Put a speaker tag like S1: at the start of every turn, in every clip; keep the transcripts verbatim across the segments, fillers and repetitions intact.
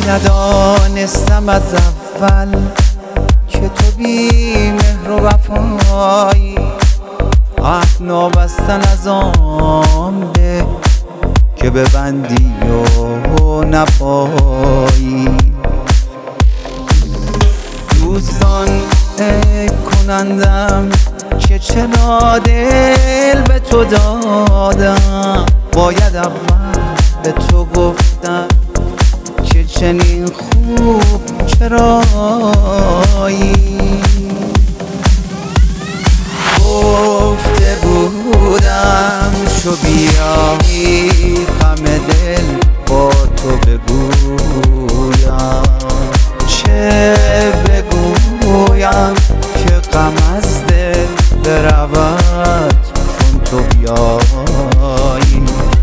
S1: ندانستم از اول که تو بی مهر و وفایی، عهد نابستن از آن به که ببندی و نپایی. دوستان عیب کنندم که چرا دل به تو دادم، باید اول به تو گفتم که چنین خوب چرایی. گفته بودم شو بیایی غم دل با تو بگویم، چه بگویم که غم از دل برود چون تو بیایی.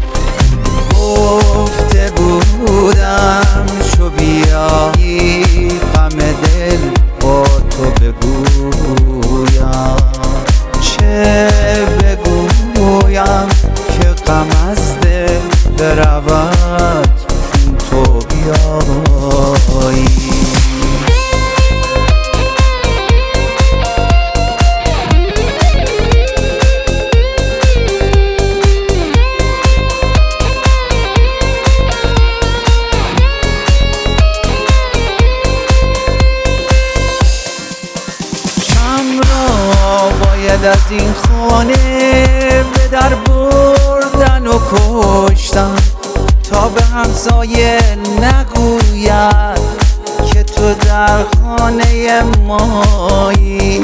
S1: گفته بودم شو بیایی غم دل با تو بگویم، چه بگویم که غم از دل برود چون تو بیایی. باید از این خانه به در بردن و کشتن تا به همسایه نگوید که تو در خانه مایی.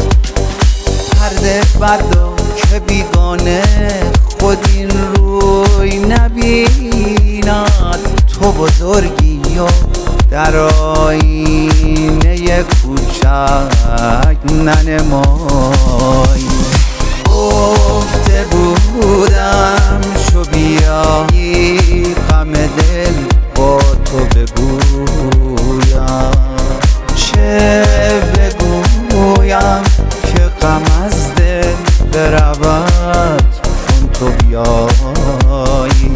S1: پرده فردا که بیگانه خود این روی نبیند، تو بزرگی و در آینه کوچک ننمایی. گفته بودم شو بیایی غم دل با تو بگویم، چه بگویم که غم از دل برود چون تو بیایی.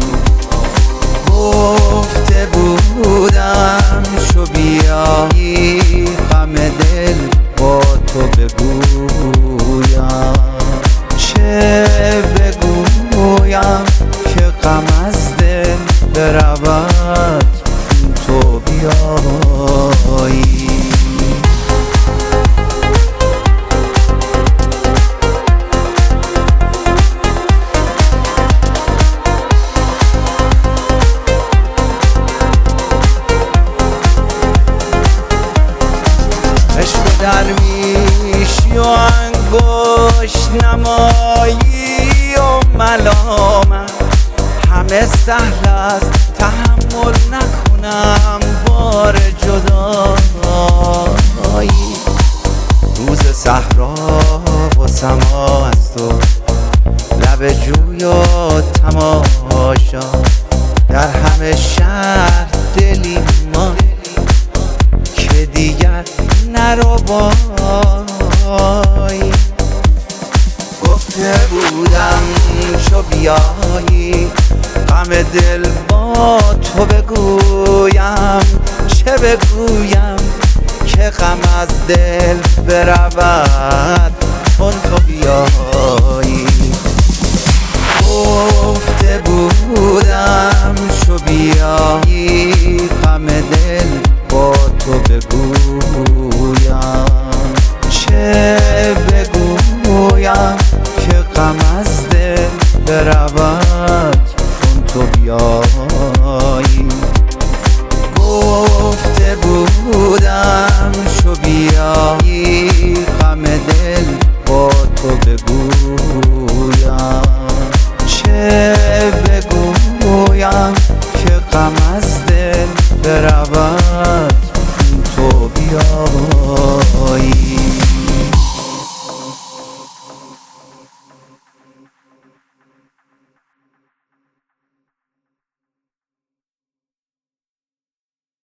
S1: گفته بودم شو بیایی غم دل با تو بگویم، چه بگویم که غم از دل برود چون تو بیایی. درویشی و انگشت نمایی و ملامت همه سهل است، تحمل نکنم بار جدایی. روز صحرا و سما از تو لب جوی و تماشا، در همه شهر دلی ما که دیگر نرو بایی. گفته بودم شو بیایی غم دل با تو بگویم، چه بگویم که غم از دل برود چون تو بیایی. گفته بودم شو بیایی غم دل با تو بگویم، چه بگویم که غم از دل برود چون تو بیایی. گفته بودم شو بیایی غم دل با تو بگویم، چه بگویم که غم از دل برود